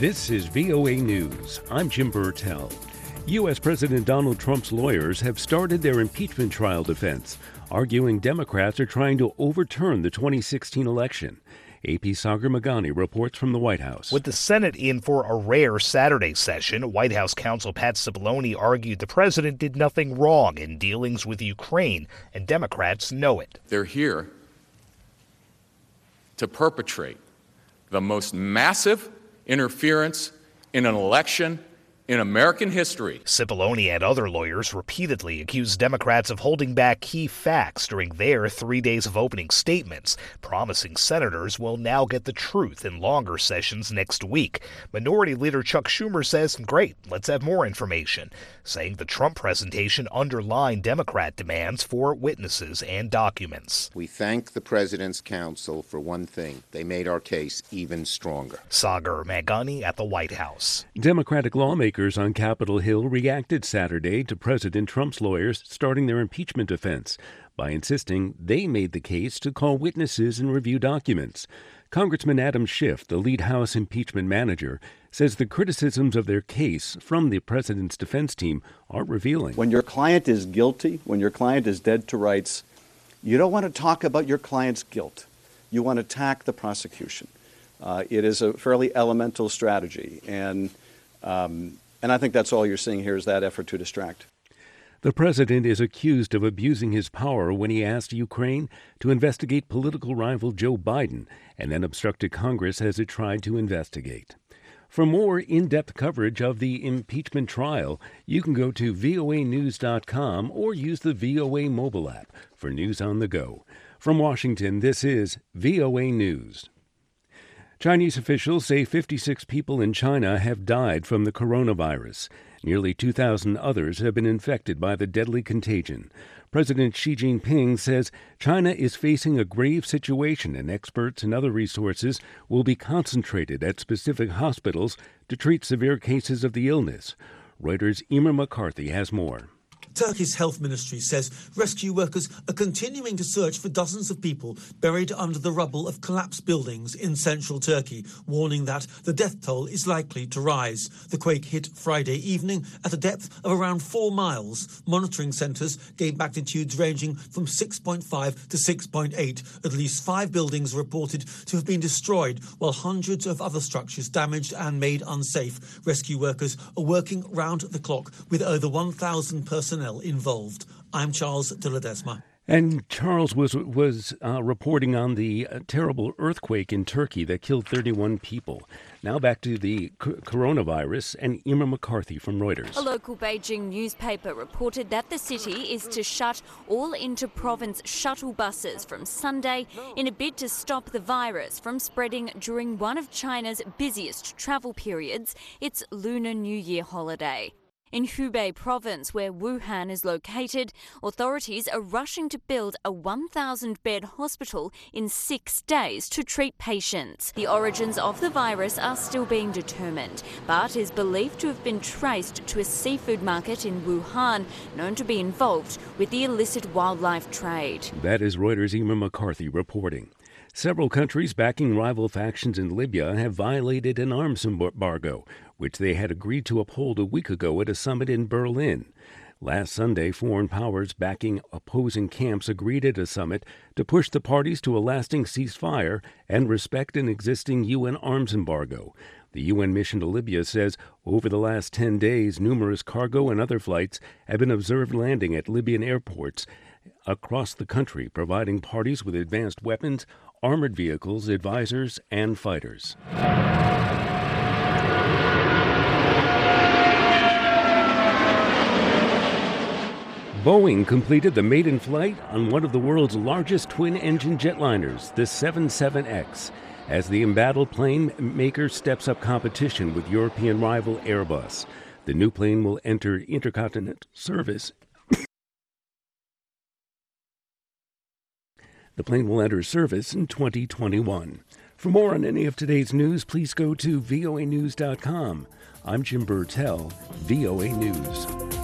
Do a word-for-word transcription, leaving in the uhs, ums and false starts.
This is V O A News. I'm Jim Burtell. U S. President Donald Trump's lawyers have started their impeachment trial defense, arguing Democrats are trying to overturn the twenty sixteen election. A P Sagar Meghani reports from the White House. With the Senate in for a rare Saturday session, White House counsel Pat Cipollone argued the president did nothing wrong in dealings with Ukraine, and Democrats know it. They're here to perpetrate the most massive interference in an election in American history. Cipollone and other lawyers repeatedly accused Democrats of holding back key facts during their three days of opening statements, promising senators will now get the truth in longer sessions next week. Minority Leader Chuck Schumer says, great, let's have more information, saying the Trump presentation underlined Democrat demands for witnesses and documents. We thank the president's counsel for one thing. They made our case even stronger. Sagar Meghani at the White House. Democratic lawmakers on Capitol Hill reacted Saturday to President Trump's lawyers starting their impeachment defense by insisting they made the case to call witnesses and review documents. Congressman Adam Schiff, the lead House impeachment manager, says the criticisms of their case from the president's defense team are revealing. When your client is guilty, when your client is dead to rights, you don't want to talk about your client's guilt. You want to attack the prosecution. Uh, it is a fairly elemental strategy, and um, And I think that's all you're seeing here is that effort to distract. The president is accused of abusing his power when he asked Ukraine to investigate political rival Joe Biden and then obstructed Congress as it tried to investigate. For more in-depth coverage of the impeachment trial, you can go to V O A news dot com or use the V O A mobile app for news on the go. From Washington, this is V O A News. Chinese officials say fifty-six people in China have died from the coronavirus. Nearly two thousand others have been infected by the deadly contagion. President Xi Jinping says China is facing a grave situation and experts and other resources will be concentrated at specific hospitals to treat severe cases of the illness. Reuters' Emer McCarthy has more. Turkey's health ministry says rescue workers are continuing to search for dozens of people buried under the rubble of collapsed buildings in central Turkey, warning that the death toll is likely to rise. The quake hit Friday evening at a depth of around four miles. Monitoring centres gave magnitudes ranging from six point five to six point eight. At least five buildings are reported to have been destroyed, while hundreds of other structures damaged and made unsafe. Rescue workers are working round the clock with over one thousand personnel involved. I'm Charles de Ledesma. And Charles was was uh, reporting on the uh, terrible earthquake in Turkey that killed thirty-one people. Now back to the c- coronavirus and Emer McCarthy from Reuters. A local Beijing newspaper reported that the city is to shut all inter-province shuttle buses from Sunday in a bid to stop the virus from spreading during one of China's busiest travel periods, its Lunar New Year holiday. In Hubei province, where Wuhan is located, authorities are rushing to build a one thousand bed hospital in six days to treat patients. The origins of the virus are still being determined, but is believed to have been traced to a seafood market in Wuhan, known to be involved with the illicit wildlife trade. That is Reuters' Emer McCarthy reporting. Several countries backing rival factions in Libya have violated an arms embargo, which they had agreed to uphold a week ago at a summit in Berlin. Last Sunday, foreign powers backing opposing camps agreed at a summit to push the parties to a lasting ceasefire and respect an existing U N arms embargo. The U N mission to Libya says over the last ten days, numerous cargo and other flights have been observed landing at Libyan airports across the country, providing parties with advanced weapons, armored vehicles, advisors, and fighters. Boeing completed the maiden flight on one of the world's largest twin-engine jetliners, the seven seven X, as the embattled plane maker steps up competition with European rival Airbus. The new plane will enter intercontinental service. The plane will enter service in twenty twenty-one. For more on any of today's news, please go to V O A news dot com. I'm Jim Burtell, V O A News.